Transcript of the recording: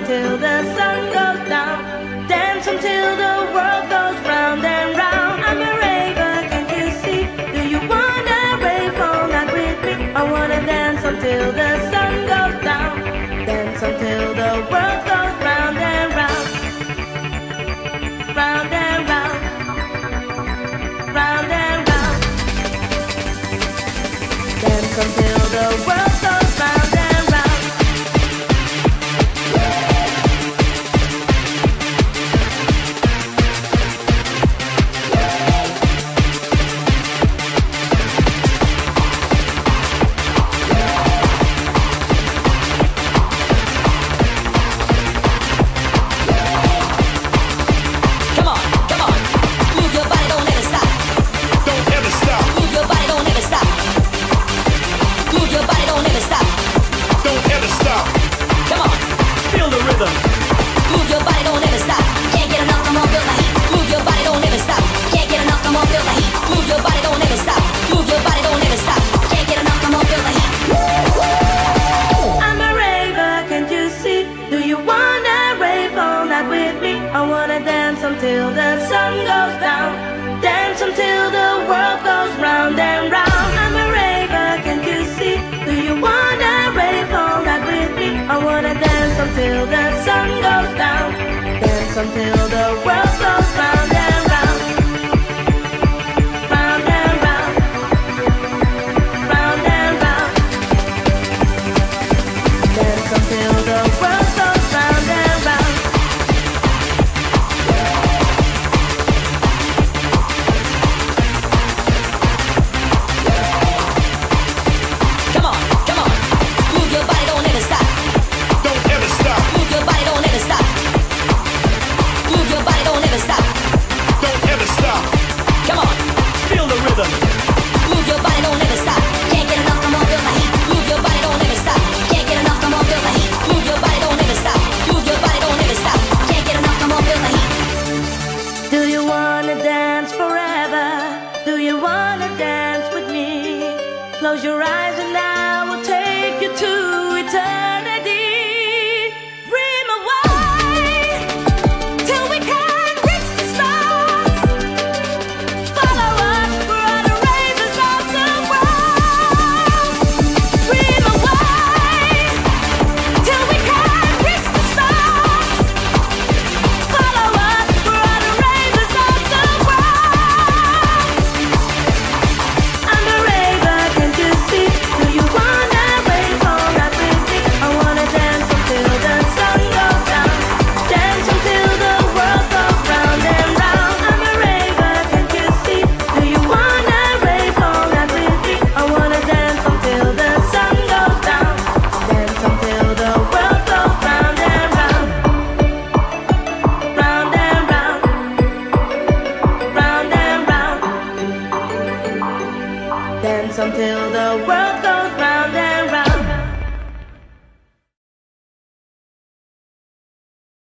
until the sun goes down. Dance until the world goes round and round. I'm a raver, can't you see? Do you wanna rave all night with me? I wanna dance until the sun goes down. Dance until the world goes round and round. Round and round. Round and round. Dance until the world goes round and round. Come on, come on, move your body, don't ever stop. Don't ever stop. Move your body, don't ever stop. Move your body, don't ever stop. Don't ever stop. Come on, Feel the rhythm. move your body, don't ever stop. Can't get enough, come on, feel the heat. Move your body, don't ever stop. Can't get enough, come on, feel the heat. Move your body, don't ever stop. Move your body, don't ever stop. Can't get enough, come on, feel the heat. I'm a raver, can't you see? Do you wanna rave all night with me? I wanna dance until the sun goes down. Dance until the world goes round and round. I'm a raver, can't you see? Do you wanna rave all night with me? I wanna dance until the sun goes down. Dance until the world goes round and round. Round and round. Round and round. Dance until the world goes round and round. Come on, come on, move your body, don't ever stop. Don't ever stop. Move your body, don't ever stop. Move your body, don't ever stop. Don't ever stop. Come on, Feel the rhythm. move your body, don't ever stop. Can't get enough, come on, feel the heat. Move your body, don't ever stop. Can't get enough, come on, feel the heat. Move your body, don't ever stop. Move your body, don't ever stop. Can't get enough, come on, feel the heat. Do you wanna dance forever? Do you wanna dance with me? Close your eyes and I will take you to eternity. Dream away till we can reach the stars. Follow us, we're on the ravers of the world. Dream away till we can reach the stars. Follow us, we're on the ravers of the world. I'm a raver, can't you see? Do you wanna rave all night with me? I wanna dance until the sun goes down. Dance until the world goes round and round. I'm a raver, can't you see? Do you wanna rave all night with me? I wanna dance until the sun goes down. Dance until the world goes round and round. Round and round. Round and round. Dance until the world